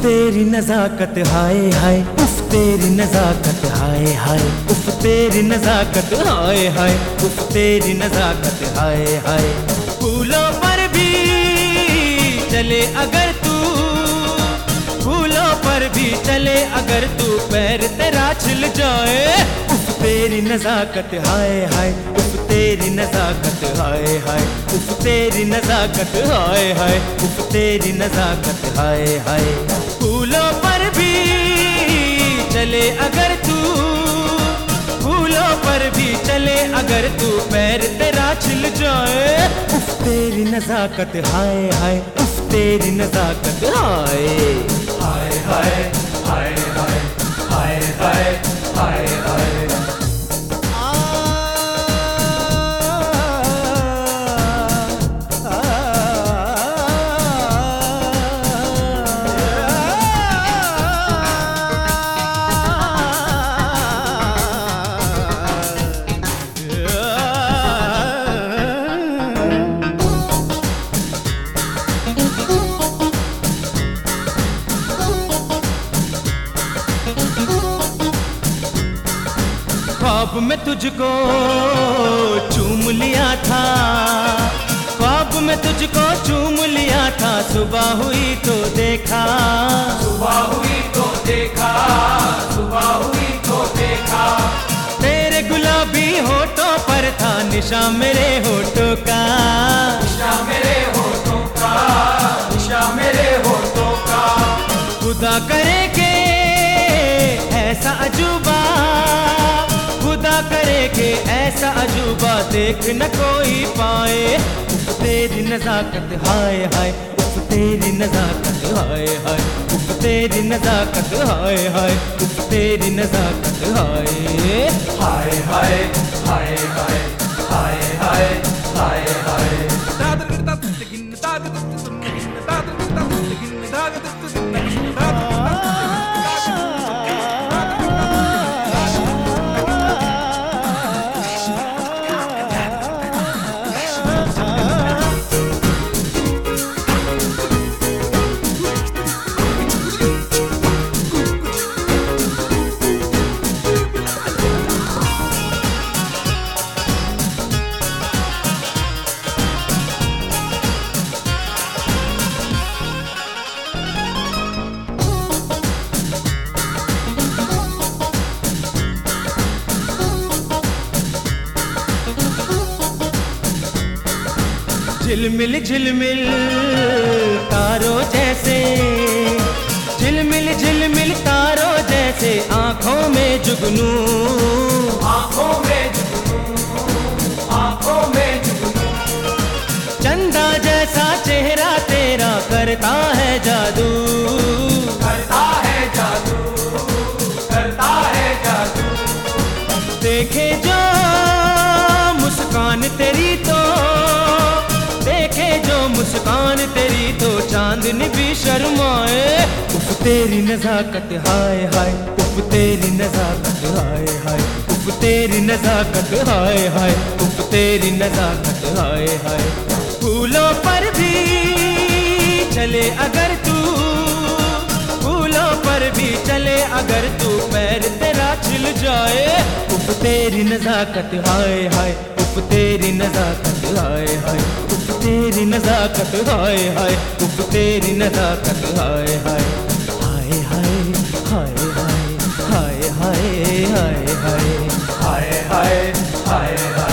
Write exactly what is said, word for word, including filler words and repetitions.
तेरी नजाकत हाय हाय, उफ तेरी नजाकत हाय हाय, उफ तेरी नजाकत हाय हाय, उफ तेरी नजाकत हाय हाय। फूलों पर भी चले अगर तू, फूलों पर भी चले अगर तू, पैर तेरा छिल जाए। उफ तेरी नजाकत हाय हाय, उफ तेरी नजाकत हाय हाय, उफ तेरी नजाकत हाय हाय, उफ तेरी नजाकत हाय हाय। फूलों पर भी चले अगर तू, फूलों पर भी चले अगर तू, पैर तेरा छिल जाए। उफ तेरी नजाकत हाय हाय, उफ तेरी नजाकत हाय हाय हाय हाय हाय हाय हाय हाय हाय। ख्वाब में तुझको चूम लिया था, ख्वाब में तुझको चूम लिया था, सुबह हुई तो देखा, सुबह हुई तो देखा, सुबह हुई तो देखा। तेरे गुलाबी होठों पर था निशा मेरे होठों का, निशा मेरे होठों का, निशा मेरे होठों का। खुदा करे के ऐसा अजूबा, खुदा करे के ऐसा अजूबा देख न कोई पाए। उफ तेरी नजाकत हाय हाय, उफ तेरी नजाकत हाय हाय, उफ तेरी नजाकत हाय हाय, उफ तेरी नजाकत हाय हाय हाय हाय हाय हाय हाय हाय हाय। झिलमिल झिलमिल तारों जैसे, झिलमिल झिलमिल तारों जैसे, आंखों में जुगनू, आंखों में जुगनू, आंखों में जुगनू। चंदा जैसा चेहरा तेरा करता है जादू, करता है जादू, करता है जादू। देखे जो मुस्कान तेरी तो, देखे जो मुस्कान तेरी तो, चांदनी भी शर्माए। उफ तेरी नजाकत हाय हाय, उफ तेरी नजाकत हाय हाय, उफ तेरी नजाकत हाय हाय, उफ तेरी नजाकत हाय हाय। फूलों पर भी चले अगर तू, फूलों पर भी चले अगर तू, पैर तेरा छिल जाए। उफ तेरी नजाकत हाय हाय, उफ तेरी नजाकत हाय हाय, उफ तेरी नजाकत हाय हाय, उफ तेरी नजाकत हाय हाय हाय हाय हाय हाय हाय हाय हाय हाय हाय हाय हाय हाय।